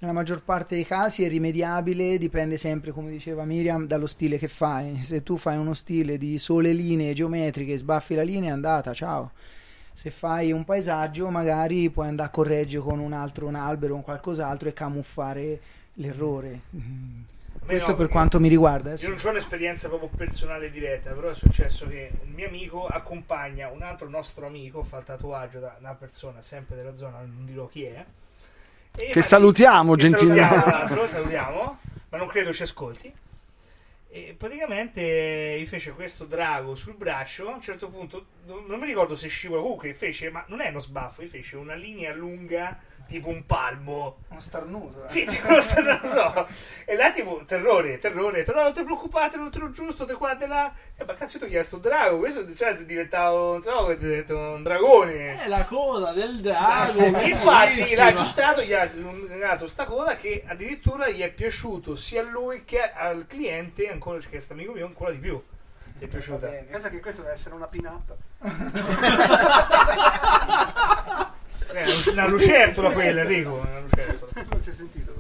nella maggior parte dei casi è rimediabile, dipende sempre, come diceva Miriam, dallo stile che fai. Se tu fai uno stile di sole linee geometriche, sbaffi la linea, è andata, ciao. Se fai un paesaggio magari puoi andare a correggere con un albero o qualcos'altro e camuffare l'errore. Questo per quanto mi riguarda. Io non ho un'esperienza proprio personale diretta, però è successo che un mio amico accompagna un altro nostro amico, fa il tatuaggio da una persona sempre della zona, non dirò chi è. Che salutiamo gentilmente. Lo salutiamo, ma non credo ci ascolti. E praticamente gli fece questo drago sul braccio. A un certo punto, non mi ricordo se scivola, comunque fece, ma non è uno sbaffo, gli fece una linea lunga tipo un palmo, uno starnuto. Sì, tipo non lo so. E là tipo terrore, no, non ti preoccupate, non te lo giusto, te qua, te là. E ma cazzo, io ti ho chiesto un drago, questo cioè è diventato, non so, un dragone. È la coda del drago. Infatti l'ha aggiustato, gli ha dato sta coda che addirittura gli è piaciuto sia a lui che al cliente, ancora che è sto amico mio, ancora di più. Gli è piaciuta. Pensa che questo deve essere una pin-up. Una lucertola quella, Enrico, una lucertola. Non si è sentito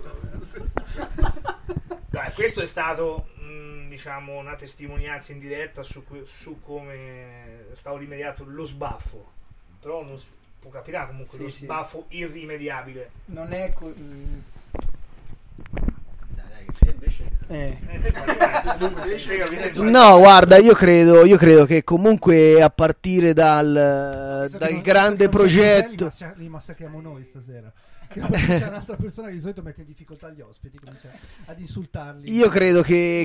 Dai, questo è stato diciamo una testimonianza in diretta su come stavo rimediato lo sbaffo, però non può capitare comunque lo sbaffo irrimediabile. Non è No, guarda, io credo che comunque a partire dal grande progetto li massacriamo noi stasera. C'è un'altra persona che di solito mette in difficoltà gli ospiti, comincia ad insultarli. Io credo che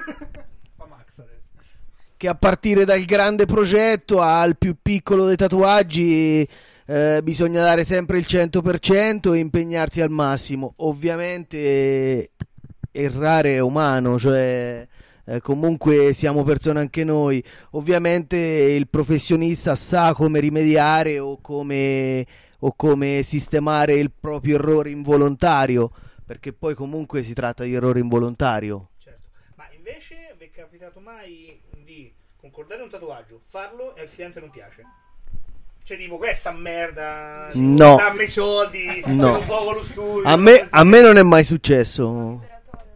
a partire dal grande progetto al più piccolo dei tatuaggi bisogna dare sempre il 100% e impegnarsi al massimo. Ovviamente errare è umano, cioè comunque siamo persone anche noi. Ovviamente il professionista sa come rimediare o come sistemare il proprio errore involontario, perché poi comunque si tratta di errore involontario. Certo. Ma invece vi è capitato mai di concordare un tatuaggio, farlo e al cliente non piace? Cioè tipo questa merda, no, dammi i soldi, no. fuoco allo studio. A me non è mai successo.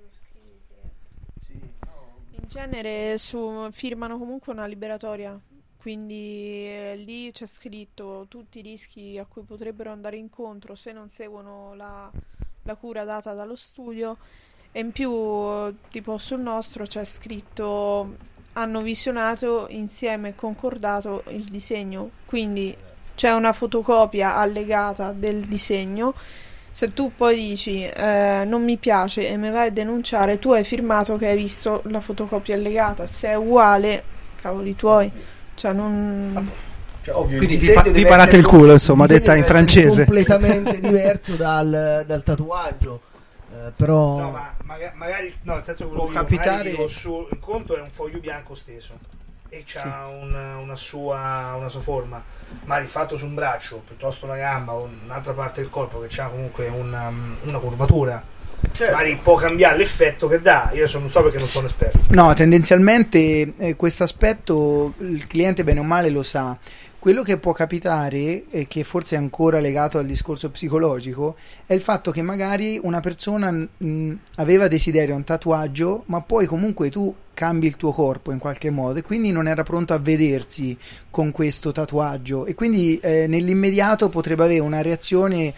In genere firmano comunque una liberatoria, quindi lì c'è scritto tutti i rischi a cui potrebbero andare incontro se non seguono la cura data dallo studio, e in più tipo sul nostro c'è scritto hanno visionato insieme e concordato il disegno, quindi c'è una fotocopia allegata del disegno. Se tu poi dici non mi piace e mi vai a denunciare, tu hai firmato che hai visto la fotocopia allegata, se è uguale cavoli tuoi, cioè non... Cioè, ovvio, quindi vi parate il culo, insomma, detta in francese. Completamente diverso dal tatuaggio, però no, ma magari no, nel senso che può capitare. Il conto è un foglio bianco steso e c'ha una sua forma, ma rifatto su un braccio piuttosto una gamba o un'altra parte del corpo che c'ha comunque una curvatura, certo, magari può cambiare l'effetto che dà. Io non so perché non sono esperto. No, tendenzialmente questo aspetto il cliente bene o male lo sa. Quello che può capitare, e che forse è ancora legato al discorso psicologico, è il fatto che magari una persona aveva desiderio a un tatuaggio, ma poi comunque tu cambi il tuo corpo in qualche modo e quindi non era pronto a vedersi con questo tatuaggio, e quindi nell'immediato potrebbe avere una reazione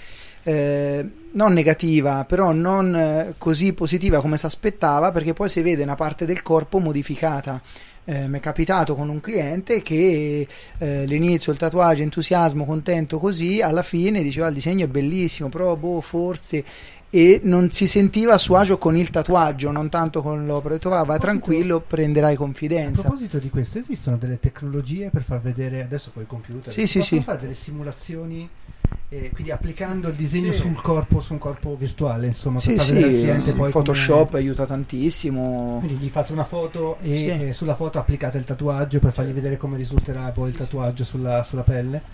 non negativa, però non così positiva come si aspettava, perché poi si vede una parte del corpo modificata. Mi è capitato con un cliente che l'inizio, il tatuaggio, entusiasmo, contento, così alla fine diceva il disegno è bellissimo, però forse, e non si sentiva a suo agio con il tatuaggio, non tanto con l'opera. Ho detto va tranquillo, prenderai confidenza. A proposito di questo, esistono delle tecnologie per far vedere, adesso con i computer, sì, fare delle simulazioni, quindi applicando il disegno sul corpo, su un corpo virtuale, insomma, per far vedere al cliente poi Photoshop aiuta tantissimo. Quindi gli fate una foto e sulla foto applicate il tatuaggio per fargli vedere come risulterà poi il tatuaggio sulla pelle.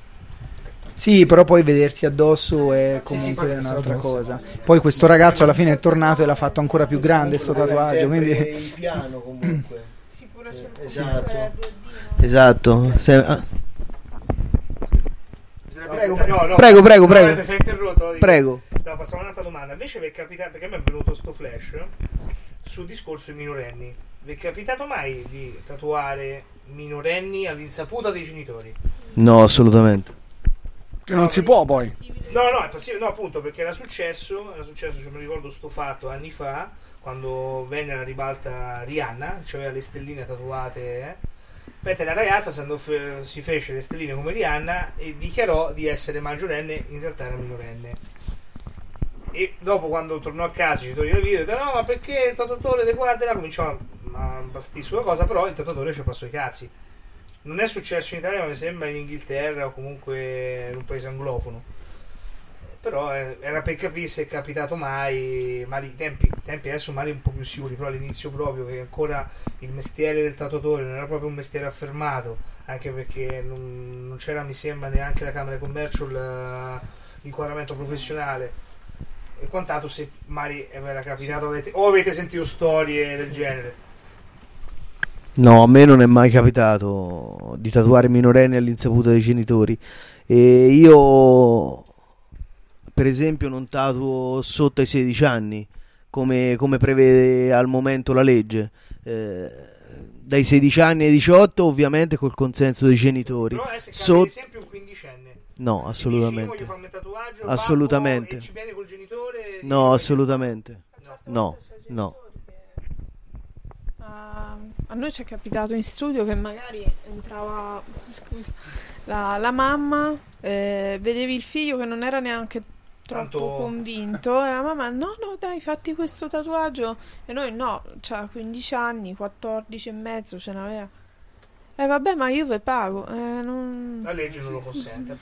Sì, però poi vedersi addosso è comunque un'altra cosa. Poi questo ragazzo alla fine è tornato e l'ha fatto ancora più grande sto tatuaggio, quindi in piano comunque. Esatto. Esatto. Prego. No, sei interrotto, Prego. No, passiamo a un'altra domanda. Invece vi è capitato, perché a me è venuto sto flash sul discorso dei minorenni. Vi è capitato mai di tatuare minorenni all'insaputa dei genitori? No, assolutamente. Che non si può poi. No, è possibile, no, appunto, perché era successo, mi ricordo sto fatto anni fa, quando venne alla ribalta Rihanna, cioè aveva le stelline tatuate, Mentre la ragazza si fece le stelline come Rihanna e dichiarò di essere maggiorenne, in realtà era minorenne. E dopo, quando tornò a casa, ci toglieva il video, detto, no, ma perché il tatuatore te guarda, cominciò a bastire sulla cosa, però il tatuatore ci passò i cazzi. Non è successo in Italia, ma mi sembra in Inghilterra o comunque in un paese anglofono. Però era per capire se è capitato mai i tempi adesso magari un po' più sicuri, però all'inizio proprio, che ancora il mestiere del tatuatore non era proprio un mestiere affermato, anche perché non c'era, mi sembra, neanche la Camera di Commercio l'inquadramento professionale e quant'altro. Se magari era capitato, avete sentito storie del genere? No, a me non è mai capitato di tatuare minorenni all'insaputa dei genitori. E io, per esempio, non tatuo sotto ai 16 anni, come prevede al momento la legge. Dai 16 anni ai 18, ovviamente col consenso dei genitori. Però se ad esempio un quindicenne. No, assolutamente. Voglio farmi il tatuaggio, assolutamente. e ci viene col genitore. No, assolutamente. No. A noi ci è capitato in studio che magari entrava la mamma, vedevi il figlio che non era neanche troppo convinto e la mamma no dai, fatti questo tatuaggio, e noi no, cioè 15 anni, 14 e mezzo ce n'aveva. Vabbè, ma io ve pago. La legge non lo consente.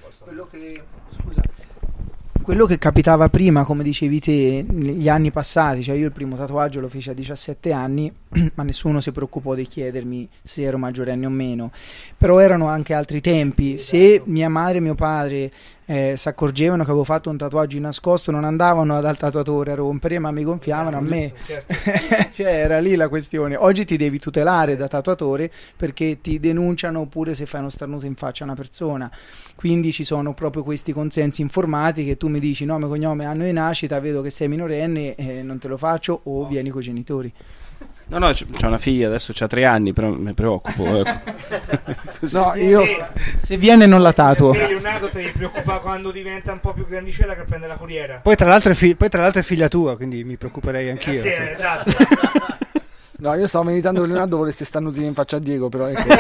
Quello che capitava prima, come dicevi te, negli anni passati, cioè io il primo tatuaggio lo feci a 17 anni, ma nessuno si preoccupò di chiedermi se ero maggiorenne o meno. Però erano anche altri tempi. Se mia madre e mio padre si accorgevano che avevo fatto un tatuaggio in nascosto, non andavano dal tatuatore a rompere, ma mi gonfiavano a me. Cioè era lì la questione. Oggi ti devi tutelare da tatuatore perché ti denunciano pure se fai uno starnuto in faccia a una persona. Quindi ci sono proprio questi consensi informati che tu mi dici nome, cognome, anno di nascita, vedo che sei minorenne, non te lo faccio, o vieni coi genitori. No, c'è una figlia, adesso c'ha 3 anni, però mi preoccupo. No, io se viene non la tatuo. Leonardo, ti preoccupa quando diventa un po' più grandicella che prende la corriera. Poi tra l'altro è figlia tua, quindi mi preoccuperei anch'io. Esatto. No, io stavo meditando che Leonardo volesse starnutire in faccia a Diego, però ecco.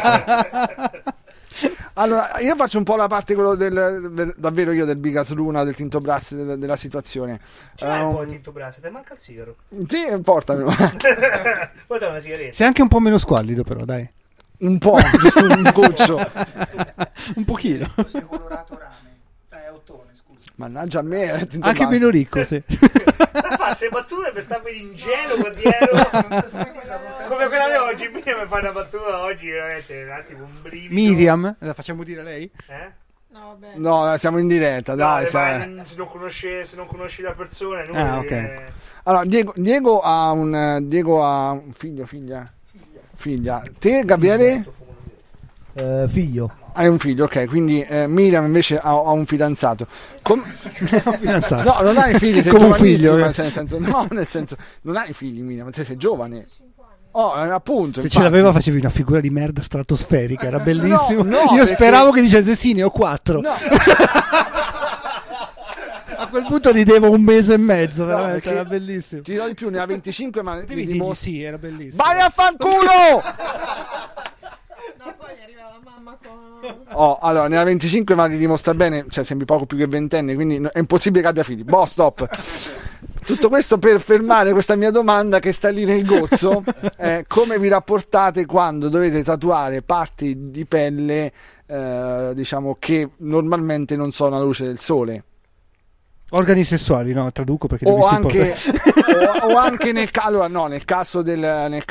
Allora, io faccio un po' la parte quello davvero io del Bigas Luna, del Tinto Brass, della situazione. C'è un po' di Tinto Brass, ti manca il sigaro? Sì, portamelo. Poi dai una sigaretta. Sei anche un po' meno squallido, però, dai. Un po', giusto un goccio. Un pochino. Sei colorato rame. Ottone, scusa. Mannaggia a me, anche Brass. meno ricco, sì. Fa se battute per stare ingenuo dietro come quella di oggi. Prima mi fai una battuta oggi veramente un attimo, un brivido. Miriam, la facciamo dire a lei? No, vabbè. No, siamo in diretta, dai. Se non conosci la persona, ok. Allora, Diego ha un figlio, figlia. Te, Gabriele? Figlio. Hai un figlio, ok, quindi Miriam invece ha un fidanzato. Fidanzato. No, non hai figli, sei come un figlio. Nel senso, non hai figli, Miriam, sei giovane. Oh, appunto. Se ce l'aveva facevi una figura di merda stratosferica, era bellissimo. No, io perché... speravo che dicesse sì, ne ho 4. No. A quel punto gli devo 1 mese e mezzo, veramente, perché era bellissimo. Ti do di più, ne ha 25, ma Devi dirgli sì, era bellissimo. Vai a fanculo! No, poi arriva la mamma con... Allora, ne ha 25, ma li dimostra bene, cioè sembri poco più che ventenne, quindi è impossibile che abbia figli. Stop. Tutto questo per fermare questa mia domanda che sta lì nel gozzo. Come vi rapportate quando dovete tatuare parti di pelle, diciamo, che normalmente non sono alla luce del sole? Organi sessuali, no, traduco perché o anche nel caso dei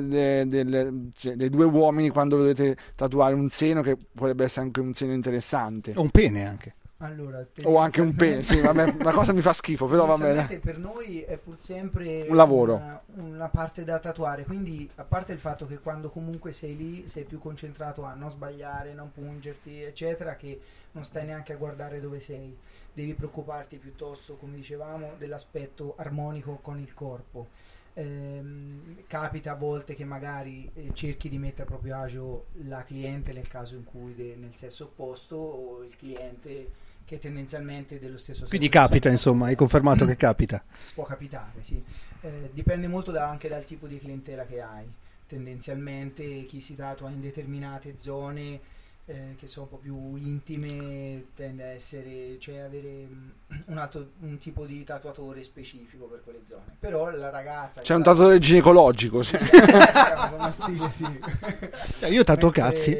2 uomini, quando dovete tatuare un seno che potrebbe essere anche un seno interessante, o un pene anche. Allora, o anche un pene, sì, vabbè, una cosa mi fa schifo, però va bene. Per noi è pur sempre un lavoro, una parte da tatuare, quindi a parte il fatto che quando comunque sei lì sei più concentrato a non sbagliare, non pungerti eccetera, che non stai neanche a guardare dove sei, devi preoccuparti piuttosto, come dicevamo, dell'aspetto armonico con il corpo. Capita a volte che magari cerchi di mettere a proprio agio la cliente nel caso in cui nel sesso opposto, o il cliente che tendenzialmente dello stesso sesso. Quindi capita, insomma, hai confermato che capita. Può capitare, sì. Dipende molto anche dal tipo di clientela che hai. Tendenzialmente chi si tatua in determinate zone che sono un po' più intime tende a essere, cioè avere un tipo di tatuatore specifico per quelle zone. Però la ragazza c'è un tatuatore ginecologico, sì. Uno stile, sì. Io tatuo cazzi.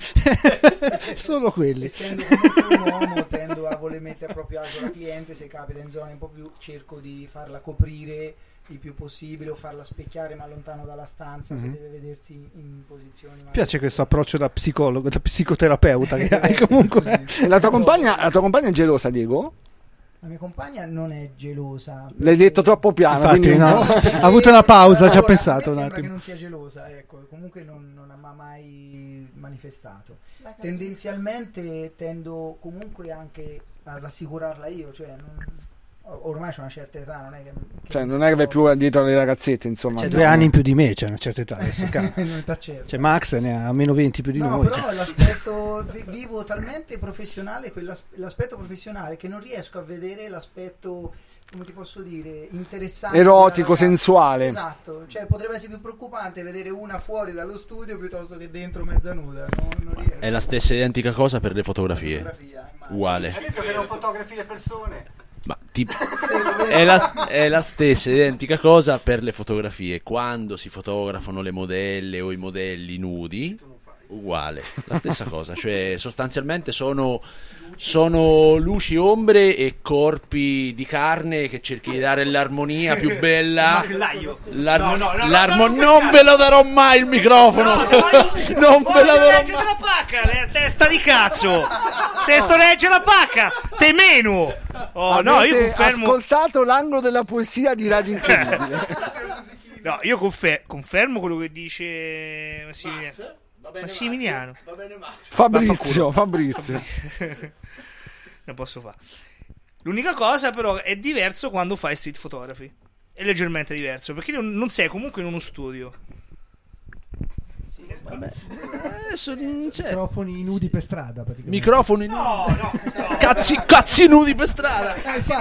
Solo quelli. Essendo comunque un uomo tendo a voler mettere a proprio agio la cliente, se capita in zone un po' più cerco di farla coprire il più possibile o farla specchiare ma lontano dalla stanza, se deve vedersi in posizioni. Mi piace questo approccio da psicologo, da psicoterapeuta che hai comunque. La tua compagna è gelosa, Diego? La mia compagna non è gelosa. L'hai detto troppo piano. Infatti, no. Ha avuto una pausa, ci ha pensato un sembra attimo. che non sia gelosa, ecco, comunque non ha mai manifestato. Tendenzialmente tendo comunque anche a rassicurarla io, cioè ormai c'ho una certa età, non è che cioè non è che vai più dietro alle ragazzette, insomma. C'è 2 anni in più di me, c'è una certa età adesso. C'è Max ne ha meno 20 più di noi. Però l'aspetto vivo talmente professionale, l'aspetto professionale, che non riesco a vedere l'aspetto, come ti posso dire, interessante, erotico, sensuale. Esatto, cioè potrebbe essere più preoccupante vedere una fuori dallo studio piuttosto che dentro mezza nuda. Non riesco. È la stessa identica cosa per le fotografie. Uguale. Hai detto che non fotografi le persone? Ma è la stessa identica cosa per le fotografie. Quando si fotografano le modelle o i modelli nudi, uguale, la stessa cosa. Cioè sostanzialmente sono luci, ombre e corpi di carne che cerchi di dare l'armonia più bella. Non ve lo darò mai il microfono. Non ve lo darò mai. La pacca, testa di cazzo. Testo regge la pacca. Te meno. Io confermo. Ascoltato l'angolo della poesia di Radio Incredibile. No, io confermo quello che dice Massimiliano. Fabrizio. Non posso fare. L'unica cosa però è diverso quando fai street photography. È leggermente diverso perché non sei comunque in uno studio. Vabbè. Adesso microfoni nudi per strada praticamente. Microfoni nudi. No. Cazzi nudi per strada.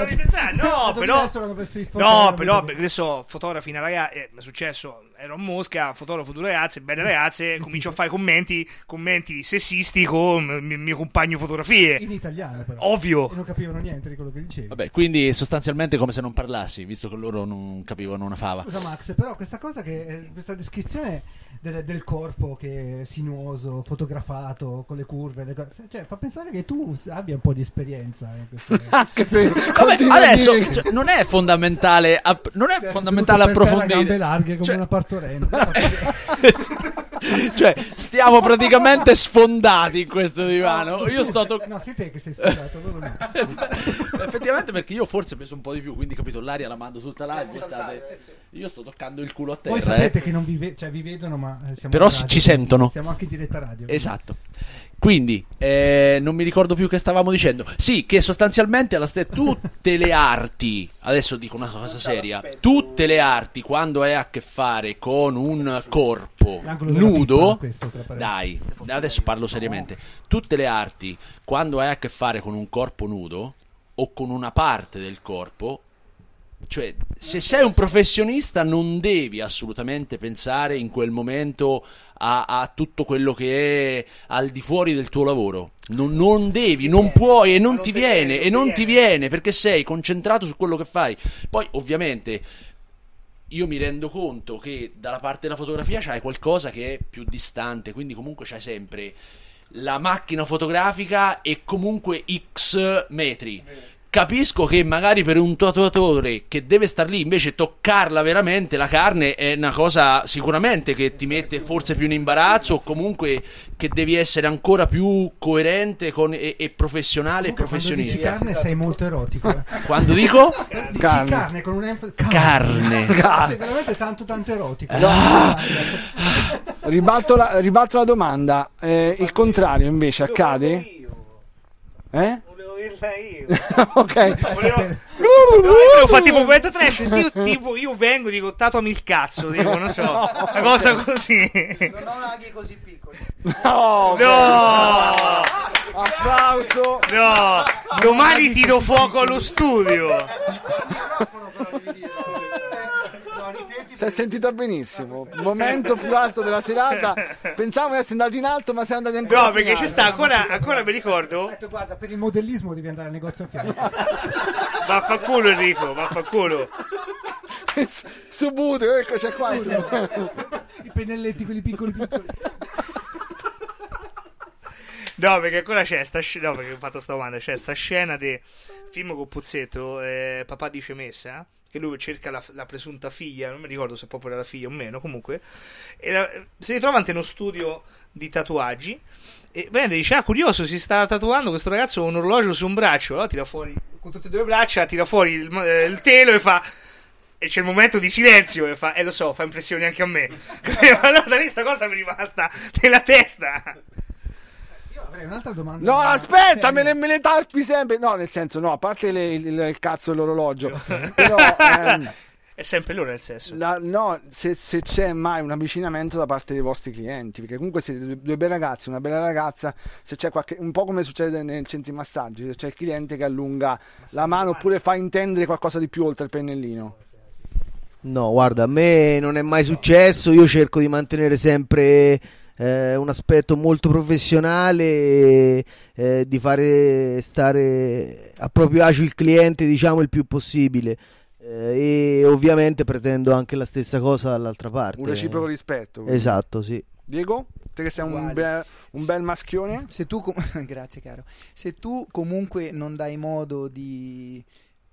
Però adesso fotografi una ragazza, è successo, ero a Mosca, fotografo 2 ragazze, belle ragazze, comincio a fare commenti sessisti con il mio compagno fotografie. In italiano però. Ovvio. E non capivano niente di quello che dicevi. Vabbè, quindi sostanzialmente come se non parlassi, visto che loro non capivano una fava. Scusa Max, però questa cosa questa descrizione del corpo che è sinuoso, fotografato con le curve, cioè fa pensare che tu abbia un po' di esperienza in questo. Anche se adesso non è fondamentale approfondire. Gambe larghe come una partorente. Cioè stiamo praticamente sfondati in questo divano. Io sto no, sei te che sei sfondato, loro no. Effettivamente, perché io forse peso un po' di più, quindi capito, l'aria la mando tutta live. Io sto toccando il culo a terra. Voi sapete che non vi vedono, ma siamo però radio, ci sentono. Siamo anche in diretta radio. Esatto. Quindi non mi ricordo più che stavamo dicendo. Sì, che sostanzialmente tutte le arti, adesso dico una cosa seria, tutte le arti quando hai a che fare con un corpo nudo, dai, adesso parlo seriamente, tutte le arti quando hai a che fare con un corpo nudo o con una parte del corpo, cioè se sei un professionista non devi assolutamente pensare in quel momento a tutto quello che è al di fuori del tuo lavoro. Non devi, non puoi e non ti viene perché sei concentrato su quello che fai. Poi ovviamente io mi rendo conto che dalla parte della fotografia c'hai qualcosa che è più distante, quindi comunque c'hai sempre la macchina fotografica e comunque X metri. Capisco che magari per un tatuatore che deve star lì invece toccarla veramente la carne è una cosa sicuramente che ti mette forse più in imbarazzo, o comunque che devi essere ancora più coerente e professionale e professionista. Quando dici carne sei molto erotico. Quando dico? Dici carne con un'enfasi. Carne. Sei veramente tanto erotico. Ribalto la domanda. Il contrario invece accade? Volevo dirla io. Ok. Ho fatto tipo momento trash. Io vengo, dico tatuami il cazzo. Tipo, non so, una cosa così. Non ho laghi così piccoli. No! Applauso! No! Domani tiro fuoco allo studio. Si è sentito benissimo. Momento più alto della serata. Pensavo di essere andato in alto, ma sei andato ancora. No, perché ci sta ancora mi ricordo. Guarda, per il modellismo devi andare al negozio a fianco. Vaffanculo Enrico, vaffanculo. Subito, ecco c'è qua. I pennelletti, quelli piccoli. No, perché ancora c'è sta scena. No, perché ho fatto sta domanda. C'è sta scena di film con Puzzetto, Papà dice messa. Che lui cerca la presunta figlia, non mi ricordo se proprio era la figlia o meno, comunque, si ritrova ante uno studio di tatuaggi e Benedetto dice, curioso, si sta tatuando questo ragazzo con un orologio su un braccio, allora tira fuori, con tutte e due le braccia, tira fuori il telo e fa, e c'è il momento di silenzio e fa, lo so, fa impressione anche a me. Allora da lì sta cosa mi è rimasta nella testa. Avrei un'altra domanda. No, aspetta, me le tarpi sempre. No, nel senso, no, a parte il cazzo dell'orologio. Però è sempre l'ora del sesso. No, se c'è mai un avvicinamento da parte dei vostri clienti, perché comunque siete due bei ragazzi, una bella ragazza, se c'è un po' come succede nei centri massaggi, se c'è il cliente che allunga la mano oppure fa intendere qualcosa di più oltre il pennellino. No, guarda, a me non è mai successo, io cerco di mantenere sempre un aspetto molto professionale, di fare stare a proprio agio il cliente, diciamo, il più possibile, e ovviamente pretendo anche la stessa cosa dall'altra parte. Un reciproco rispetto. Quindi. Esatto, sì. Diego, te che sei un bel maschione? Se tu grazie caro. Se tu comunque non dai modo di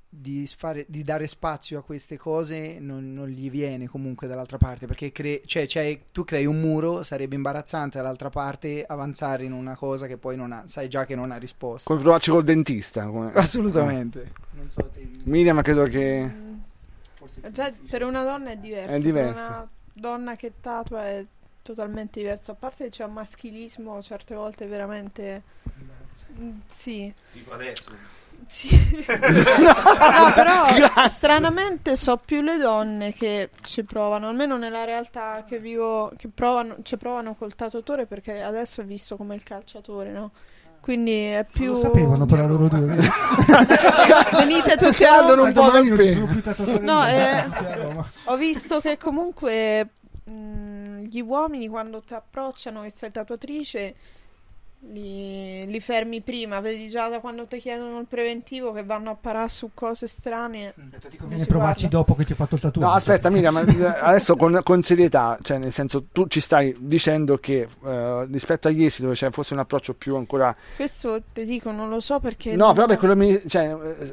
dare spazio a queste cose, non gli viene comunque dall'altra parte, perché tu crei un muro, sarebbe imbarazzante dall'altra parte avanzare in una cosa che poi non ha, sai già che non ha risposta. Come provarci col dentista. Assolutamente. Non so Miriam, credo che già per una donna è diverso. Per una donna che tatua è totalmente diverso, a parte che c'è un maschilismo certe volte veramente sì, tipo adesso. Sì. No, però stranamente so più le donne che ci provano, almeno nella realtà che vivo, che ci provano col tatuatore, perché adesso è visto come il calciatore, no? Quindi è più. Lo sapevano però loro due. Venite tutti a Roma. Un po' Domani non ci sono più tatuatori. No, ho visto che comunque gli uomini quando ti approcciano che sei tatuatrice li fermi prima, vedi già da quando ti chiedono il preventivo che vanno a parare su cose strane. Ti conviene provarci dopo che ti ho fatto il tatuaggio. No, aspetta, Miriam, ma adesso con serietà, cioè nel senso, tu ci stai dicendo che rispetto agli esiti dove c'è forse un approccio più ancora. Questo ti dico, non lo so perché. No, però per quello già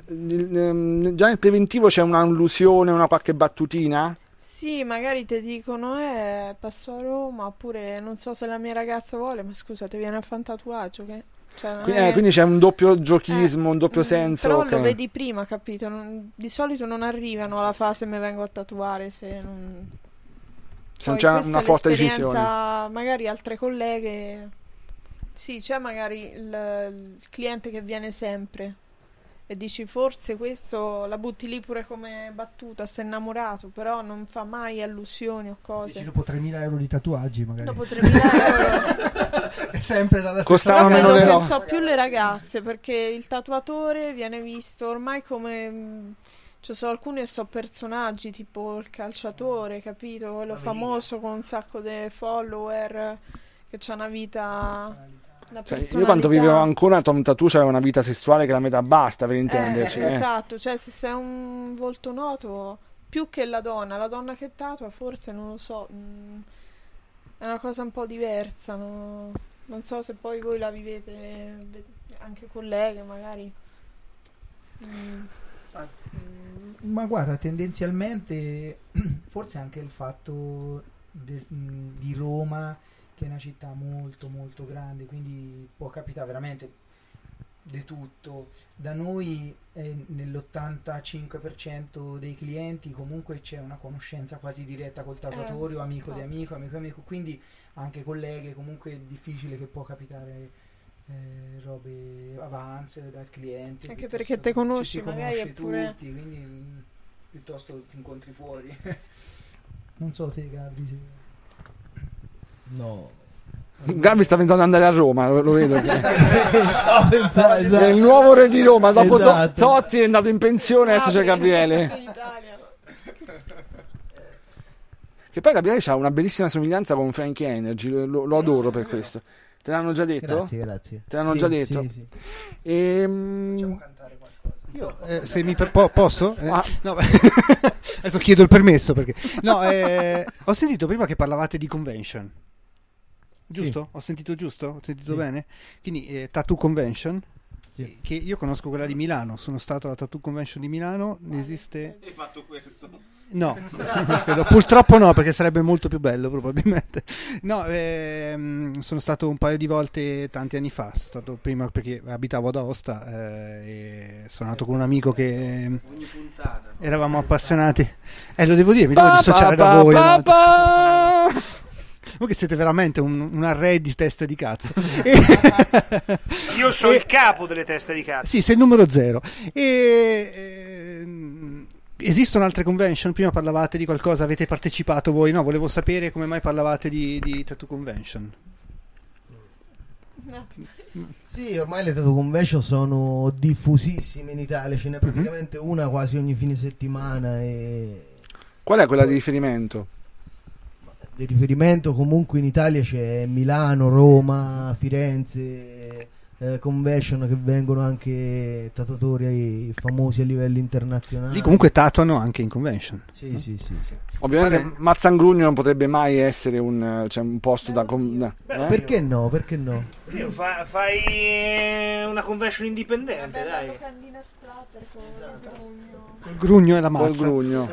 nel preventivo c'è un'allusione, una qualche battutina. Sì, magari ti dicono passo a Roma, oppure non so se la mia ragazza vuole, ma scusa, ti viene a fare un tatuaggio che... Quindi c'è un doppio giochismo, un doppio senso. Però lo vedi prima, capito? Di solito non arrivano alla fase mi vengo a tatuare se non c'è una forte decisione. Magari altre colleghe. Sì, c'è magari il cliente che viene sempre e dici forse questo la butti lì pure come battuta, sei innamorato, però non fa mai allusioni o cose. Dici dopo 3.000 euro di tatuaggi magari. Dopo 3.000 euro è sempre dalla costavano stessa. Però meno penso più le ragazze, perché il tatuatore viene visto ormai come ci sono alcuni che sono personaggi tipo il calciatore, capito? Quello famoso con un sacco di follower che c'ha una vita. Io quando vivevo ancora Tom Tattoo c'aveva una vita sessuale che la metà basta, per intenderci. Esatto, cioè se sei un volto noto, più che la donna che tatua, forse non lo so, è una cosa un po' diversa, no? Non so se poi voi la vivete anche colleghe magari. Ma guarda, tendenzialmente forse anche il fatto di Roma, che è una città molto molto grande, quindi può capitare veramente di tutto. Da noi nell'85% dei clienti comunque c'è una conoscenza quasi diretta col tatuatore, o amico di amico, quindi anche colleghe, comunque è difficile che può capitare robe avance dal cliente, anche perché te conosci, ci si magari conosce è pure tutti, quindi piuttosto ti incontri fuori. Non so te, Gabri. No. Gabri sta pensando di andare a Roma, lo vedo. Esatto. È il nuovo re di Roma. Dopo Esatto. Totti è andato in pensione, adesso c'è Gabriele. Che poi Gabriele ha una bellissima somiglianza con Frankie Energy, lo adoro per questo. Te l'hanno già detto? Grazie. Te l'hanno già detto? Sì. Facciamo cantare qualcosa. Io, se mi posso? No, adesso chiedo il permesso perché ho sentito prima che parlavate di convention, giusto? Sì. Ho sentito giusto? Ho sentito Sì. bene? Quindi Tattoo Convention, Sì. che io conosco quella di Milano, sono stato alla Tattoo Convention di Milano, ne esiste... Hai fatto questo? No, purtroppo no, perché sarebbe molto più bello probabilmente. No, sono stato un paio di volte tanti anni fa, sono stato prima perché abitavo ad Aosta e sono andato con un amico che Ogni puntata. eravamo appassionati. Lo devo dire, mi devo dissociare da voi. No? Voi che siete veramente un array di teste di cazzo. Io sono il capo delle teste di cazzo. Sì, sei il numero 0. Esistono altre convention? Prima parlavate di qualcosa, avete partecipato voi? No, volevo sapere come mai parlavate di Tattoo Convention. Sì, ormai le tattoo convention sono diffusissime in Italia, ce n'è praticamente una quasi ogni fine settimana. Qual è quella di riferimento? Di riferimento comunque in Italia c'è Milano, Roma, Firenze, convention che vengono anche tatuatori famosi a livello internazionale. Lì comunque tatuano anche in convention. Sì. Ovviamente Mazzangrugno non potrebbe mai essere un posto da... Perché no? Io fai una convention indipendente, dai. locandina splatter con Il grugno e la Col mazza. grugno.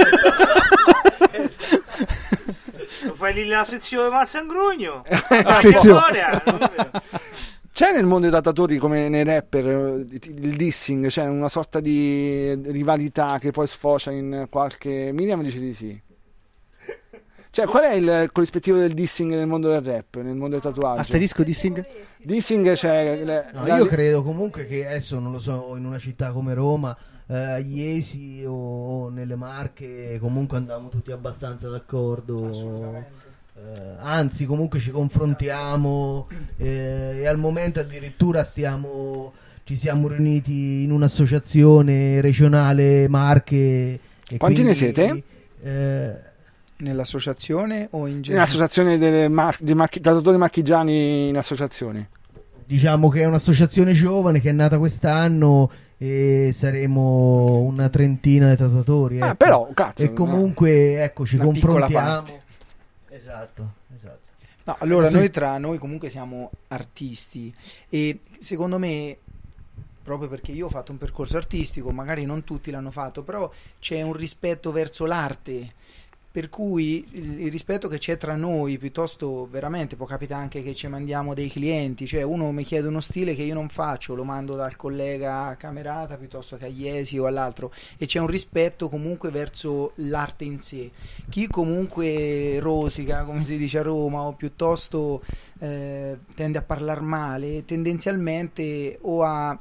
Lo fai lì la sezione Mazzangrugno. sezione. C'è nel mondo dei tatuatori, come nei rapper, il dissing, c'è una sorta di rivalità che poi sfocia in qualche... Miriam dice di sì. Cioè, qual è il corrispettivo del dissing nel mondo del rap, nel mondo del tatuaggio? Asterisco dissing? Dissing c'è... Io credo comunque che adesso, non lo so, in una città come Roma, a Iesi o nelle Marche comunque andiamo tutti abbastanza d'accordo. Anzi, comunque ci confrontiamo e al momento addirittura ci siamo riuniti in un'associazione regionale Marche. E Quanti ne quindi, siete? Nell'associazione o in generale? Nell'associazione dei tatuatori marchigiani in associazione. Diciamo che è un'associazione giovane che è nata quest'anno e saremo una trentina di tatuatori. Ecco. Però, cazzo. E comunque, ecco, ci una piccola confrontiamo. parte. Esatto. No, allora Sì. noi tra noi comunque siamo artisti e secondo me, proprio perché io ho fatto un percorso artistico, magari non tutti l'hanno fatto, però c'è un rispetto verso l'arte, per cui il rispetto che c'è tra noi, piuttosto veramente può capitare anche che ci mandiamo dei clienti, cioè uno mi chiede uno stile che io non faccio, lo mando dal collega Camerata piuttosto che a Iesi o all'altro, e c'è un rispetto comunque verso l'arte in sé. Chi comunque rosica, come si dice a Roma, o piuttosto tende a parlare male, tendenzialmente o a...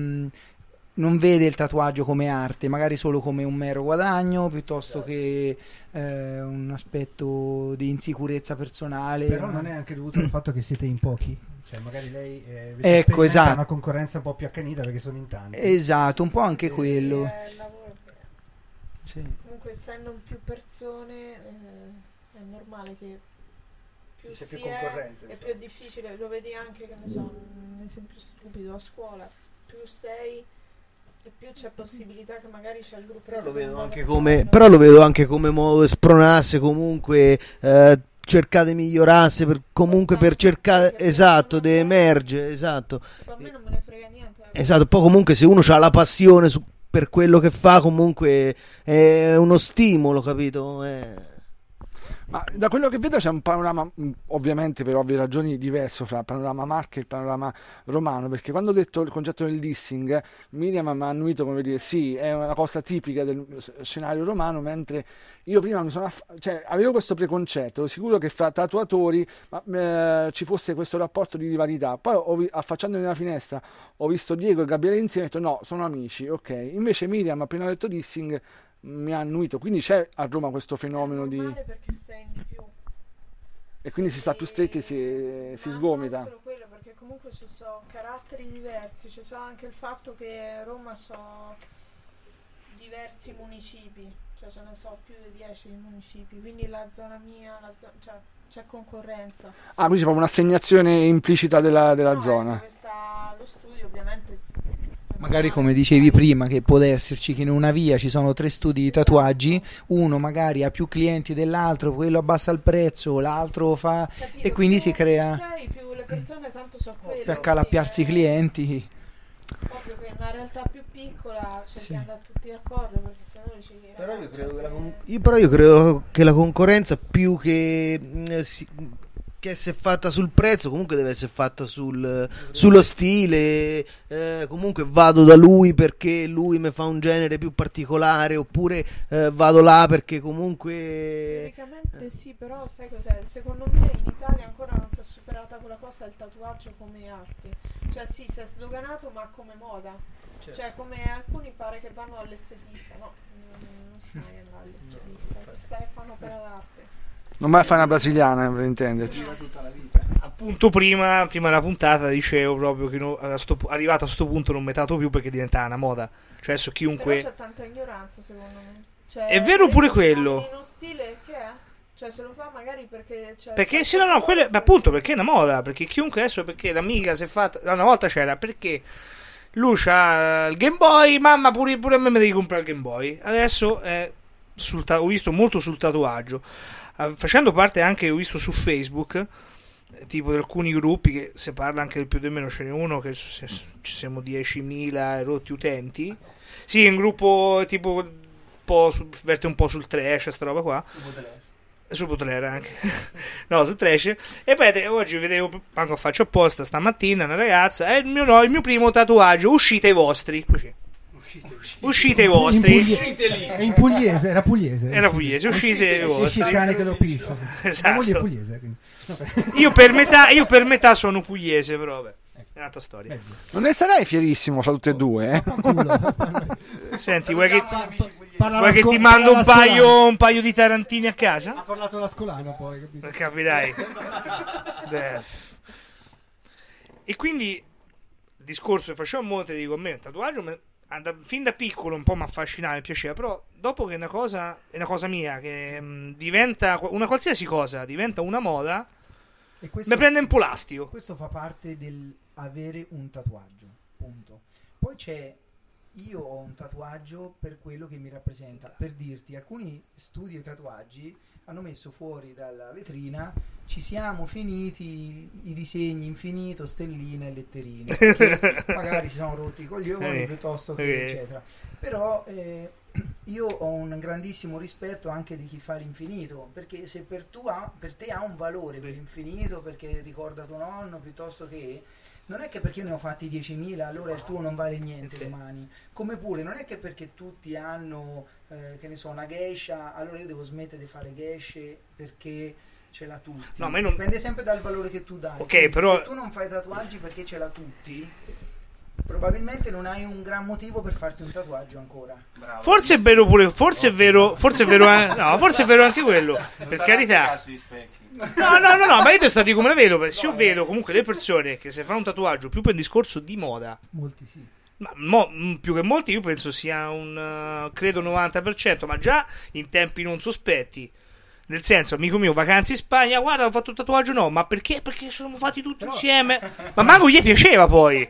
non vede il tatuaggio come arte, magari solo come un mero guadagno piuttosto che un aspetto di insicurezza personale. Però non è anche dovuto al fatto che siete in pochi? Cioè magari lei ecco, esatto, una concorrenza un po' più accanita perché sono in tanti. Esatto, un po' anche quello. Sì. Comunque essendo più persone è normale che più c'è si più concorrenza, è più difficile, lo vedi anche, che ne so, un esempio stupido, a scuola più sei e più c'è possibilità che magari c'è il gruppo. Però lo vedo anche come modo di spronarsi, comunque cercate di migliorarsi per cercare, esatto, di emergere, esatto. A me non me ne frega niente. Esatto, poi comunque se uno ha la passione per quello che fa, comunque è uno stimolo, capito? Ma da quello che vedo c'è un panorama, ovviamente per ovvie ragioni, diverso fra il panorama Marche e il panorama romano, perché quando ho detto il concetto del dissing, Miriam mi ha annuito come dire sì, è una cosa tipica del scenario romano, mentre io prima avevo questo preconcetto, ero sicuro che fra tatuatori ci fosse questo rapporto di rivalità. Poi affacciandomi nella finestra ho visto Diego e Gabriele insieme e ho detto no, sono amici, ok. Invece Miriam appena detto dissing mi ha annuito, quindi c'è a Roma questo fenomeno di... perché sei di più. E quindi si sta più stretti e si sgomita. Non solo quello, perché comunque ci sono caratteri diversi, ci sono anche il fatto che Roma sono diversi municipi, cioè ce ne so più di 10 municipi, quindi la zona mia, cioè c'è concorrenza. Ah, quindi c'è proprio un'assegnazione implicita della No, zona. Dove sta lo studio, ovviamente. Magari come dicevi prima, che può esserci che in una via ci sono 3 studi di tatuaggi, uno magari ha più clienti dell'altro, quello abbassa il prezzo, l'altro fa... Capito, e quindi più si crea... più le persone tanto so quello, per calappiarsi i clienti. Proprio che in una realtà più piccola cerchi di andare tutti d'accordo, perché se no ci... Però io credo che la concorrenza più che essere fatta sul prezzo, comunque deve essere fatta sullo stile. Comunque vado da lui perché lui mi fa un genere più particolare, oppure vado là perché comunque teoricamente sì, però sai cos'è? Secondo me in Italia ancora non si è superata quella cosa del tatuaggio come arte. Cioè sì, si è sdoganato, ma come moda. Cioè come alcuni pare che vanno all'estetista. No, non stai andando all'estetista, stai a fare un'opera d'arte. Non vai a fare una brasiliana, per intenderci. Appunto prima della puntata dicevo proprio che arrivato a sto punto non mi tatuo più perché diventa una moda. Cioè adesso chiunque... Però c'è tanta ignoranza secondo me. Cioè, è vero pure quello. Uno stile che è? Cioè se lo fa magari perché c'è... Perché sì, no, quello, appunto perché è una moda. Perché chiunque adesso, perché l'amica si è fatta... Una volta c'era perché lui c'ha il Game Boy, mamma pure a me devi comprare il Game Boy. Adesso ho visto molto sul tatuaggio. Facendo parte anche, ho visto su Facebook, tipo di alcuni gruppi che si parla anche del più o meno, ce n'è uno che ci siamo 10.000 rotti utenti. Sì, un gruppo tipo verte un po' sul trash, sta roba qua. Sul Baudelaire anche. No, sul trash. E poi oggi vedevo, manco faccio apposta, stamattina una ragazza, è il mio primo tatuaggio, uscite i vostri. Così. Uscite i vostri. È in pugliese, era pugliese. Era pugliese, uscite i vostri. Il cane che lo piscia. Esatto. La moglie è pugliese, quindi. Io per metà sono pugliese, però vabbè. È un'altra storia. Non ne sarai fierissimo fra tutte e due, Senti, vuoi che ti mando un paio di tarantini a casa? Ha parlato l'ascolano poi, capito? Capirai. E quindi il discorso che facevo a monte, dico, a me un tatuaggio fin da piccolo un po' mi affascinava, mi piaceva, però dopo che è una cosa mia, che diventa una qualsiasi cosa, diventa una moda, mi prende un po' l'astio. Questo fa parte del avere un tatuaggio, punto. Poi io ho un tatuaggio per quello che mi rappresenta. Per dirti, alcuni studi di tatuaggi hanno messo fuori dalla vetrina, ci siamo finiti i disegni infinito, stelline e letterine, che magari si sono rotti i coglioni piuttosto che eccetera. Però io ho un grandissimo rispetto anche di chi fa l'infinito, perché se per te ha un valore quell'infinito, perché ricorda tuo nonno, piuttosto che... Non è che perché ne ho fatti 10.000 allora il tuo non vale niente domani. Come pure non è che perché tutti hanno che ne so, una geisha, allora io devo smettere di fare geishe perché ce l'ha tutti. No, ma dipende sempre dal valore che tu dai. Ok, però... Se tu non fai tatuaggi perché ce l'ha tutti, probabilmente non hai un gran motivo per farti un tatuaggio ancora. Bravo. Forse è vero pure, forse è vero anche quello, per carità. No, ma io te sto a dire come la vedo, perché se io vedo comunque le persone che se fa un tatuaggio più per un discorso di moda. Molti sì. Ma più che molti io penso sia un credo 90%, ma già in tempi non sospetti. Nel senso, amico mio, vacanze in Spagna, guarda, ho fatto un tatuaggio, no, ma perché? Perché siamo fatti tutti insieme. Ma manco gli piaceva poi.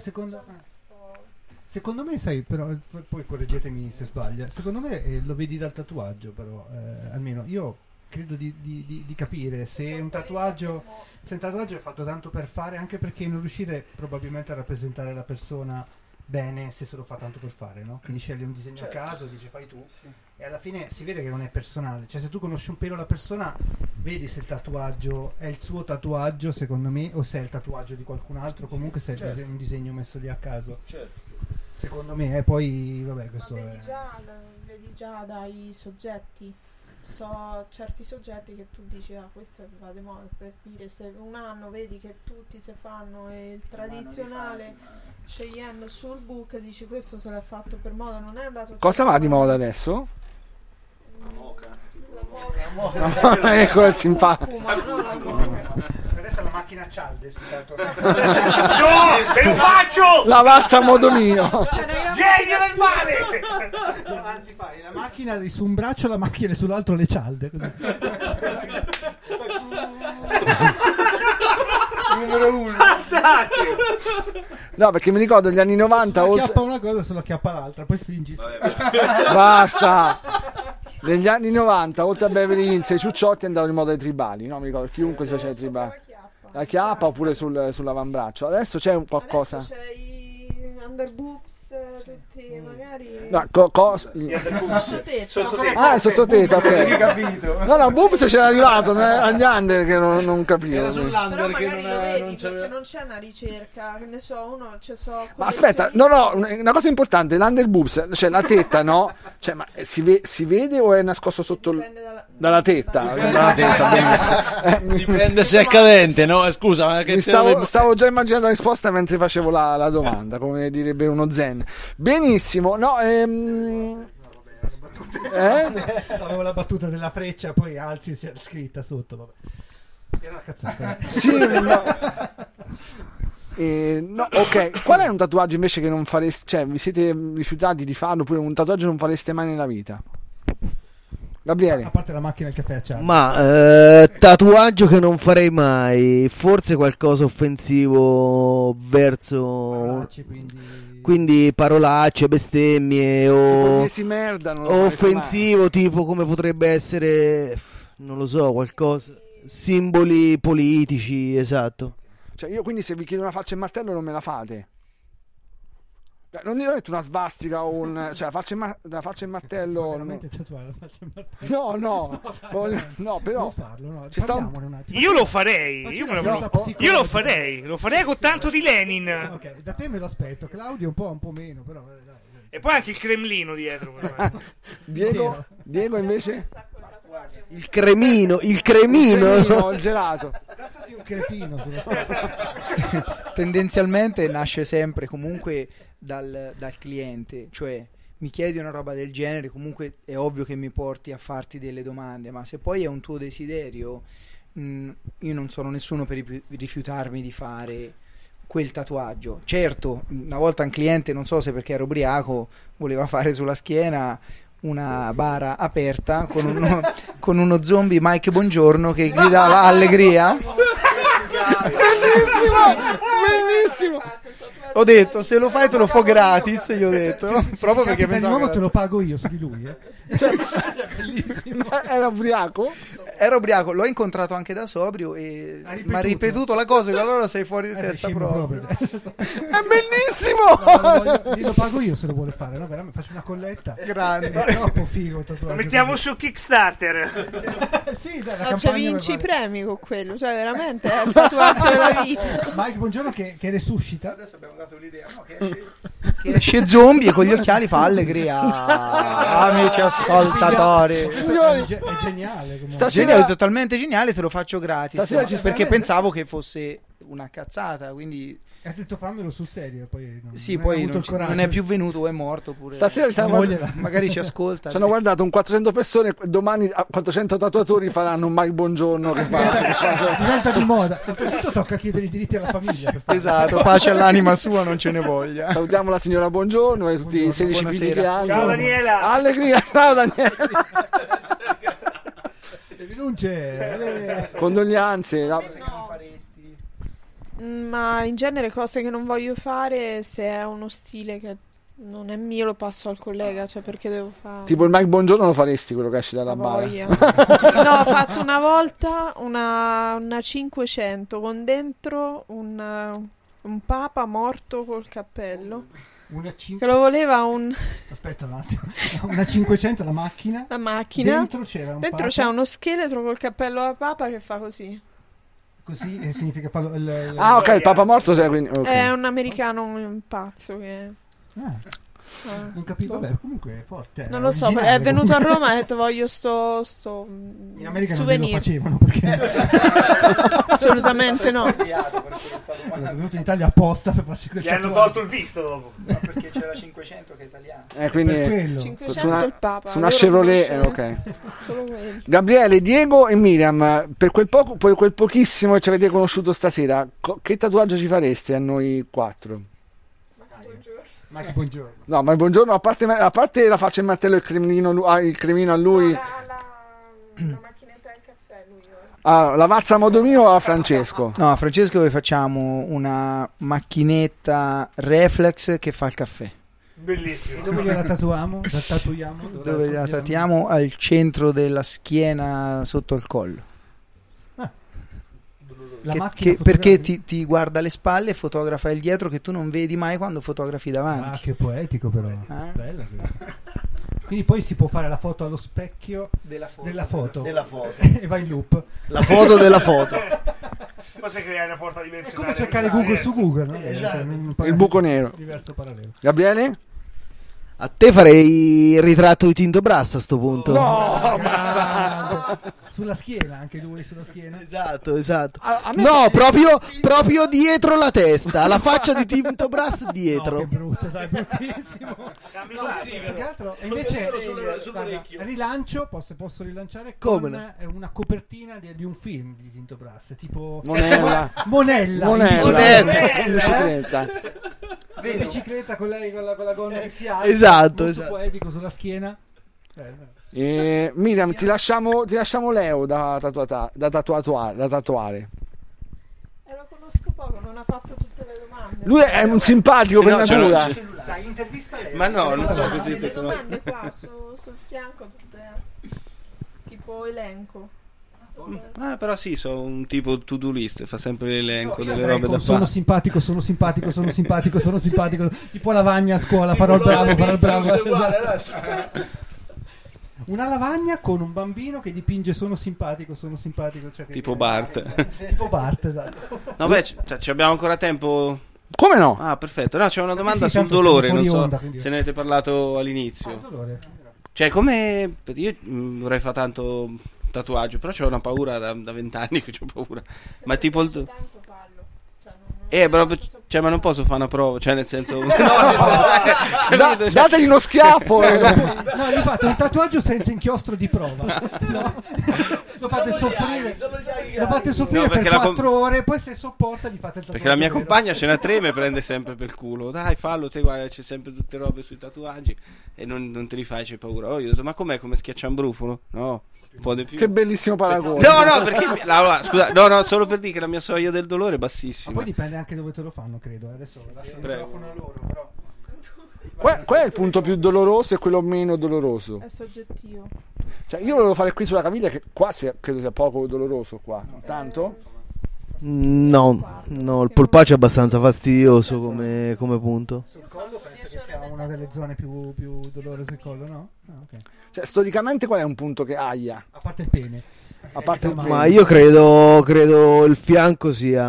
Secondo me, sai, però, poi correggetemi se sbaglio. Secondo me lo vedi dal tatuaggio, però, almeno io credo di capire se un tatuaggio è fatto tanto per fare, anche perché non riuscite probabilmente a rappresentare la persona bene se se lo fa tanto per fare, no? Quindi scegli un disegno a caso, dice fai tu, e alla fine si vede che non è personale. Cioè, se tu conosci un pelo la persona, vedi se il tatuaggio è il suo tatuaggio, secondo me, o se è il tatuaggio di qualcun altro, comunque se è un disegno messo lì a caso. Secondo me, poi vabbè, questo Ma è... vedi già dai soggetti. Ci sono certi soggetti che tu dici, questo va di moda, per dire, se un anno vedi che tutti se fanno il tradizionale, scegliendo sul book, dici questo se l'ha fatto per moda, non è andato... Cosa va di moda adesso? La moca. Ecco il simpatico. Adesso la macchina a cialde No, te lo faccio! La mazza a modo mio. Genio del male! Anzi, fai la macchina su un braccio, la macchina sull'altro, le cialde. Così. Numero 1. No, perché mi ricordo gli anni 90 Se acchiappa una cosa, se lo acchiappa l'altra, poi stringi. Basta. Negli anni 90, oltre a Beverly Hills e i ciucciotti, andavano in moda i tribali, no? Mi ricordo, chiunque si faceva i tribali. La chiappa oppure sull'avambraccio. Adesso c'è un qualcosa. Adesso c'è i underboobs, tutti magari... No, Sottoteta. Ah, è sottoteta, ok. Capito? No, boobs c'era arrivato agli under che non capivo. Era sì. Però sull'under che magari lo vedi non c'aveva. perché non c'è una ricerca, che ne so, uno ci so. Ma aspetta, no, una cosa importante, l'under boobs, cioè la tetta, no? Cioè, ma si vede o è nascosto sotto dalla tetta? Dalla tetta, benissimo. Dipende se è cadente, no? Scusa, ma che Stavo già immaginando la risposta mentre facevo la domanda, come direbbe uno zen. Benissimo, no, Avevo la battuta della freccia, poi alzi c'è scritta sotto, vabbè. Era una cazzata. Sì, no. No, ok. Qual è un tatuaggio invece che non fareste, cioè vi siete rifiutati di farlo, oppure un tatuaggio non fareste mai nella vita? Gabriele. A parte la macchina del caffè a cialde. Ma tatuaggio che non farei mai, forse qualcosa offensivo verso Parolacce, quindi parolacce, bestemmie o Si merda, non lo o fareste mai. offensivo, tipo come potrebbe essere, non lo so, qualcosa, simboli politici, esatto. Cioè io quindi se vi chiedo una faccia e martello non me la fate. Non ho detto una svastica o un... cioè la faccia e martello... Veramente tatuare la faccia in martello. No, però... Non farlo, no. Ci sta un- Parliamone un attimo. Io lo farei. Facci Io una seduta lo psicologica. farei. Lo farei con tanto di Lenin. Ok, da te me lo aspetto. Claudio un po' meno, però dai. E poi anche il Cremlino dietro. Diego invece? Il cremino, Il gelato. Dattoti un cretino sulla faccia. Tendenzialmente nasce sempre comunque dal cliente, cioè mi chiedi una roba del genere, comunque è ovvio che mi porti a farti delle domande, ma se poi è un tuo desiderio, io non sono nessuno per rifiutarmi di fare quel tatuaggio. Certo, una volta un cliente, non so se perché era ubriaco, voleva fare sulla schiena una bara aperta con uno zombie Mike Buongiorno che gridava allegria. Bellissimo. Ho detto, se lo fai te lo fo gratis, gli ho detto, proprio perché di pensavo nuovo che te lo pago io su di lui, Bellissimo. Era ubriaco? era ubriaco, l'ho incontrato anche da sobrio e mi ha ripetuto la cosa, che allora sei fuori di testa scemo proprio. È bellissimo! Lo pago io se lo vuole fare, no? Veramente faccio una colletta. Grande. È troppo figo il tatuaggio. Lo mettiamo su Kickstarter. Sì, dai, la No, campagna cioè vinci i per fare- premi con quello, cioè veramente è il tatuaggio della vita. Mike Buongiorno che resuscita. Adesso abbiamo dato l'idea, no, che esce zombie e con gli occhiali fa allegria. Amici ascoltatori. Signori, È geniale comunque. Stasera- Geniale, totalmente geniale, te lo faccio gratis. Stasera ci Perché sta- pensavo che fosse una cazzata, quindi Ha detto fammelo sul serio, poi non, sì, non ha poi avuto non, il coraggio. non è più venuto o è morto pure. Stasera ci stanno Moglie guardando- Magari ci ascolta. ci hanno guardato un 400 persone, domani 400 tatuatori faranno un Mike Buongiorno che fa... Diventa di moda. Oltretutto tocca chiedere i diritti alla famiglia. per fare. Esatto, pace all'anima sua, non ce ne voglia. Salutiamo la signora Buongiorno e tutti i 16 figli buonasera. che hanno. Ciao Daniela. Allegria, ciao Daniela. Le denunce. Condoglianze. no. Ma in genere cose che non voglio fare se è uno stile che non è mio, lo passo al collega, cioè perché devo fare... Tipo il Mike Buongiorno lo faresti quello che esce dalla bara? Voglia. No, ho fatto una volta una 500 con dentro un papa morto col cappello. Una Che lo voleva un... Aspetta un attimo. Una 500 la macchina. La macchina. Dentro c'era un Dentro papa. c'è uno scheletro col cappello da papa che fa così. Così significa farlo Ah, ok, il Papa morto sei, quindi ok. È un americano un pazzo che... non capivo, vabbè, comunque è forte. Non lo so, è venuto a Roma e ha detto voglio sto in America souvenir. non lo facevano perché Assolutamente no. è venuto in Italia apposta per farsi quel Gli hanno tatuaggio. tolto il visto dopo. No, perché c'era 500 che è italiano. Quindi Per quello. 500 su una, il papa. su una loro Chevrolet, conoscono ok. Solo quello. Gabriele, Diego e Miriam, per quel pochissimo che ci avete conosciuto stasera, che tatuaggio ci fareste a noi 4? Ma che buongiorno. No, ma buongiorno, a parte la faccia e il martello e il cremino a lui. La macchinetta del caffè lui. La vazza a modo mio a Francesco. No, a Francesco vi facciamo una macchinetta reflex che fa il caffè. Bellissimo. E dove gliela tatuiamo? La tatuiamo? Dove la tatuiamo al centro della schiena sotto il collo. La Che- macchina perché fotografica? ti guarda le spalle e fotografa il dietro che tu non vedi mai quando fotografi davanti. Ah, che poetico però. Ah. Bella questa. Quindi poi si può fare la foto allo specchio della foto. Della foto. E va in loop. La foto della foto. Poi se creare una porta È dimensionale. come cercare Google su Google, no? Esatto. Il buco nero. Diverso parallelo. Gabriele? A te farei il ritratto di Tinto Brass a sto punto. Sulla schiena, anche lui sulla schiena. Esatto. A me- No, proprio dietro la testa, la faccia di Tinto Brass No, dietro. che brutto, dai, bruttissimo. Cambi No, faccia, sì, però. più che altro, e invece guarda, sull'orecchio. rilancio, posso rilanciare Come con una copertina di un film di Tinto Brass, tipo Monella. Monella. In bicicletta. In bicicletta con lei con la gonna che si alza. Esatto, molto esatto. poetico sulla schiena. Miriam, ti lasciamo Leo da tatuare. Lo conosco poco, non ha fatto tutte le domande. Lui è un simpatico per No, ce l'ho- natura. ce- Dai, intervista lei. Ma no, non so così. Le domande qua sul fianco tutte tipo elenco. Però sì, sono un tipo to-do list, fa sempre l'elenco delle Andrei robe con da sono fare. simpatico. Tipo lavagna a scuola, farò il bravo. Esatto. Una lavagna con un bambino che dipinge sono simpatico. Cioè che- Tipo Bart. Tipo Bart, esatto. No, beh, ci abbiamo ancora tempo. Come no? Ah, perfetto. No, c'è una domanda sì, sul tanto dolore, siamo non fuori so onda, quindi- se ne avete parlato all'inizio. Dolore. Cioè, come... Io vorrei fare tanto tatuaggio, però c'ho una paura da 20 anni che c'ho paura. Ma tipo il... Tanto fallo. Cioè, proprio, cioè, ma non posso fare una prova, cioè nel senso... capito? Cioè, Dategli uno schiaffo. No, gli fate un tatuaggio senza inchiostro di prova. No? Lo fate soffrire. Lo fate soffrire No, per perché 4 ore, poi se sopporta gli fate il tatuaggio. Perché la mia vero. compagna ce n'ha 3 me prende sempre per culo. Dai, fallo, te guarda, c'è sempre tutte robe sui tatuaggi e non te li fai, c'hai paura. Oh, io ho detto, ma com'è, come schiacciambrufolo? No, un po' di più. Che bellissimo paragone. No, perché scusa, no, solo per dire che la mia soglia del dolore è Ma bassissima. poi dipende anche dove te lo fanno, credo. Adesso lascio il Prego. microfono a loro, però. Qual è il punto più doloroso e quello meno doloroso? è soggettivo. Cioè, io volevo fare qui sulla caviglia, che qua credo sia poco doloroso qua. Tanto? No, il polpaccio è abbastanza fastidioso come punto. Sul collo penso che sia una delle zone più dolorose del collo, no? Ah, ok. Cioè, storicamente qual è un punto che aia? A parte il pene. A parte il Ma io credo il fianco sia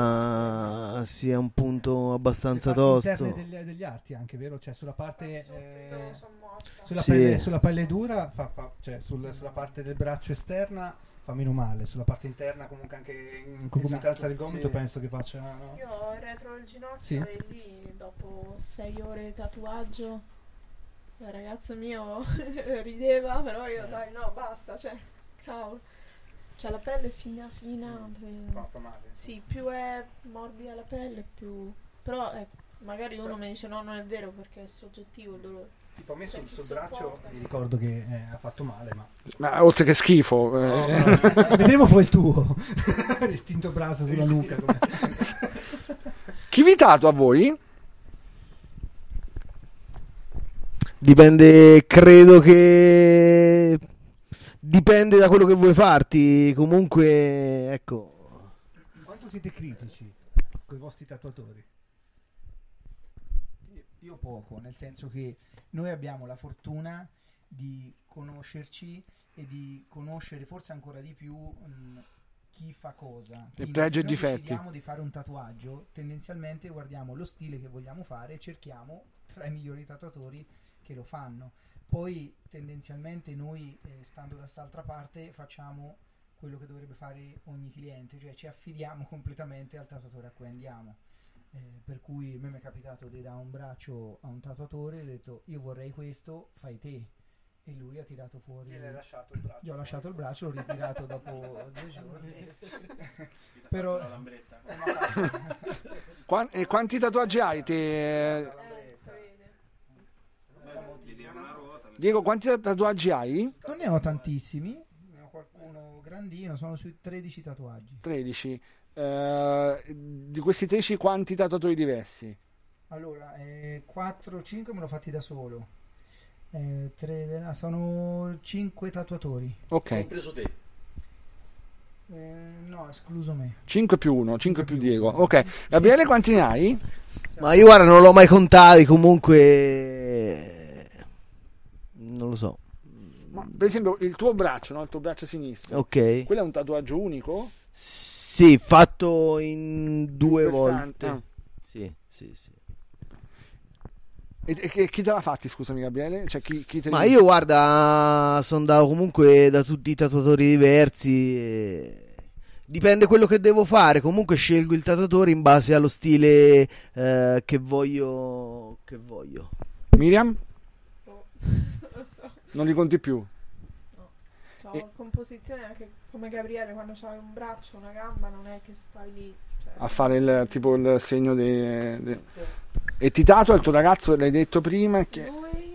un punto abbastanza Le parti tosto. interne degli arti anche, vero? Cioè sulla parte sulla, Sì. sulla pelle dura cioè sulla parte del braccio esterna fa meno male, sulla parte interna comunque anche in concomitanza del gomito sì. penso che faccia no? Io ho il retro del ginocchio Sì. e lì dopo 6 ore di tatuaggio il ragazzo mio rideva, però io dai no basta, cioè cavolo. Cioè la pelle è fina. Fa male. Sì, più è morbida la pelle, più... Però magari uno mi dice no, non è vero perché è soggettivo il dolore. Tipo a me Cioè, chi sul braccio sopporta? mi ricordo che ha fatto male, Ma oltre che schifo. vedremo poi il tuo. Il Tinto Brass sulla nuca. Chi vi tatua a voi? Dipende, credo che dipende da quello che vuoi farti. Comunque, ecco. Quanto siete critici con i vostri tatuatori? Io poco, nel senso che noi abbiamo la fortuna di conoscerci e di conoscere forse ancora di più chi fa cosa. Quindi pregi e se noi difetti. decidiamo di fare un tatuaggio, tendenzialmente guardiamo lo stile che vogliamo fare e cerchiamo tra i migliori tatuatori che lo fanno. Poi tendenzialmente noi, stando da quest'altra parte, facciamo quello che dovrebbe fare ogni cliente, cioè ci affidiamo completamente al tatuatore a cui andiamo. Per cui a me mi è capitato di dare un braccio a un tatuatore e ho detto io vorrei questo, fai te, e lui ha tirato fuori. Gli hai lasciato il braccio. Gli ho lasciato il braccio, l'ho ritirato dopo 2 giorni. Però E quanti tatuaggi hai te? Diego, quanti tatuaggi hai? non ne ho tantissimi, ne ho qualcuno grandino, sono sui 13 tatuaggi. 13. Di questi 13 quanti tatuatori diversi? Allora, 4-5 me l'ho fatti da solo. Sono 5 tatuatori. Ok. Compreso te. No, escluso me. 5 più 1, 5 più Diego. Ok. Gabriele, quanti ne hai? Ma io guarda, non l'ho mai contati, comunque non lo so. Ma, per esempio, il tuo braccio, no? Il tuo braccio sinistro. Ok. Quello è un tatuaggio unico? Sì, fatto in 2 volte. Ah. Sì. E chi te l'ha fatti, scusami Gabriele? Cioè, chi te Ma io guarda, sono andato comunque da tutti i tatuatori diversi. Dipende quello che devo fare. Comunque scelgo il tatuatore in base allo stile che voglio. Miriam? Non lo so. Non li conti più? C'ho composizione anche come Gabriele, quando c'hai un braccio, una gamba, non è che stai lì. Cioè, A fare tipo il segno E ti tatua il tuo ragazzo, l'hai detto prima? Che... Lui,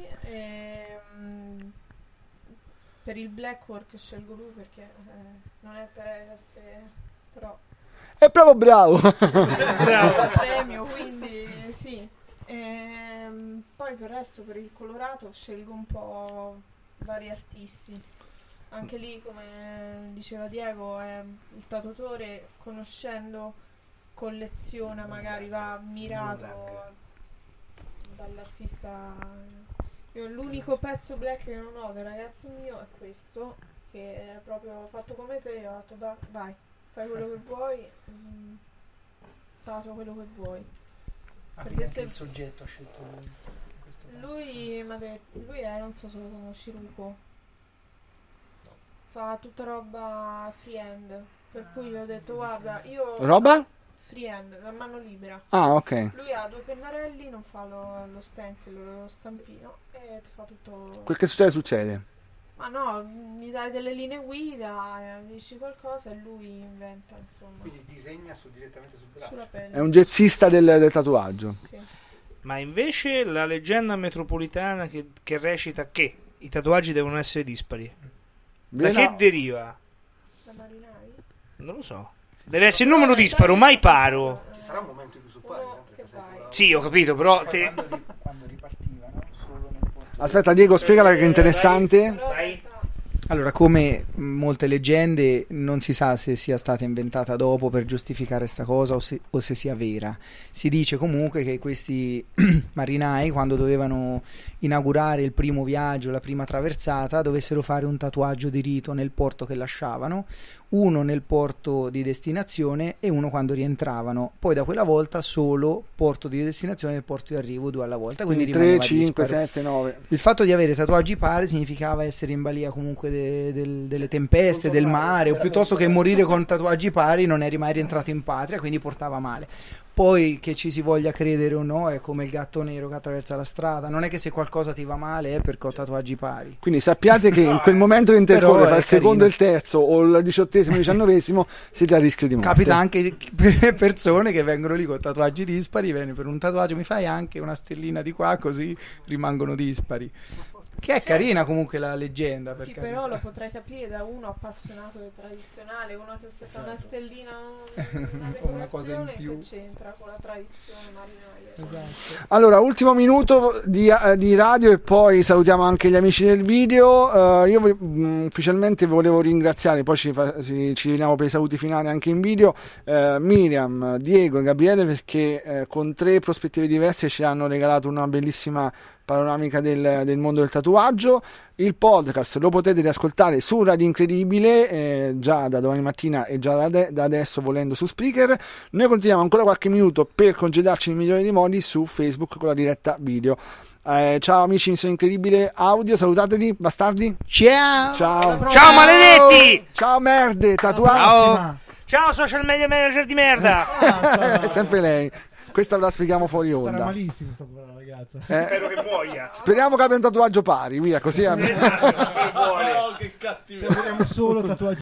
per il black work scelgo lui perché non è per essere, però È proprio bravo! il premio, quindi sì. Poi per il resto, per il colorato scelgo un po' vari artisti. Anche lì, come diceva Diego, il tatuatore, conoscendo, colleziona, magari va ammirato dall'artista. Io l'unico pezzo black che non ho del ragazzo mio è questo, che è proprio fatto come te. Io ho detto vai, fai quello che vuoi, tatua quello che vuoi. Perché se il soggetto ha scelto lui mi ha detto, lui è, non so se lo conosci, Ruco, fa tutta roba freehand, per cui io ho detto guarda, io Roba? freehand, a mano libera. Ah, ok. Lui ha 2 pennarelli, non fa lo stencil, lo stampino, e ti fa tutto. Quel che succede. Ma no, gli dai delle linee guida, dici qualcosa e lui inventa, insomma. Quindi disegna direttamente sul braccio. Sulla pelle. È un jazzista del tatuaggio. Sì. Ma invece la leggenda metropolitana che recita che i tatuaggi devono essere dispari, da che deriva? Da marinai? Non lo so. Deve essere il numero disparo, mai paro. Ci sarà un momento in cui suppari. Che vai. Sì, ho capito, però quando ripartivano solo nel porto. Aspetta, Diego, spiegala che è interessante. Però in realtà Allora, come molte leggende, non si sa se sia stata inventata dopo per giustificare sta cosa o se sia vera. Si dice comunque che questi marinai, quando dovevano inaugurare il primo viaggio, la prima traversata, dovessero fare un tatuaggio di rito nel porto che lasciavano, uno nel porto di destinazione e uno quando rientravano. Poi da quella volta solo porto di destinazione e porto di arrivo, 2 alla volta. Quindi 3, rimaneva 5, disparo. 7, 9. Il fatto di avere tatuaggi pari significava essere in balia comunque delle tempeste, del mare, o piuttosto che morire con tatuaggi pari non eri mai rientrato in patria, quindi portava male. Poi che ci si voglia credere o no, è come il gatto nero che attraversa la strada, non è che se qualcosa ti va male è perché ho tatuaggi pari. Quindi sappiate che in quel momento che intercorre Però fra è il secondo e il carino. terzo o il 18esimo e il 19esimo siete a rischio di morte. Capita anche per persone che vengono lì con tatuaggi dispari, viene per un tatuaggio, mi fai anche una stellina di qua, così rimangono dispari. Che è carina comunque la leggenda. Per Sì, carità. però lo potrei capire da uno appassionato del tradizionale, uno che si fa una stellina, una cosa in decorazione più. che c'entra con la tradizione marinaia. Esatto. Allora, ultimo minuto di radio e poi salutiamo anche gli amici del video. Io ufficialmente volevo ringraziare, poi ci vediamo per i saluti finali anche in video, Miriam, Diego e Gabriele, perché con 3 prospettive diverse ci hanno regalato una bellissima panoramica del mondo del tatuaggio. Il podcast lo potete riascoltare su Radio Incredibile già da domani mattina e già da adesso, volendo, su Spreaker. Noi continuiamo ancora qualche minuto per congedarci nel migliore dei modi su Facebook con la diretta video. Ciao amici, Missione Incredibile Audio, salutateli bastardi. Ciao. Ciao maledetti! Ciao merde, tatuati. Ciao social media manager di merda! È sempre lei. Questa ve la spieghiamo fuori Starà onda. malissimo sta povera ragazza. Spero che muoia. Speriamo che abbia un tatuaggio pari, via, così Esatto, che vuole. Oh, che cattivo. Abbiamo solo tatuaggi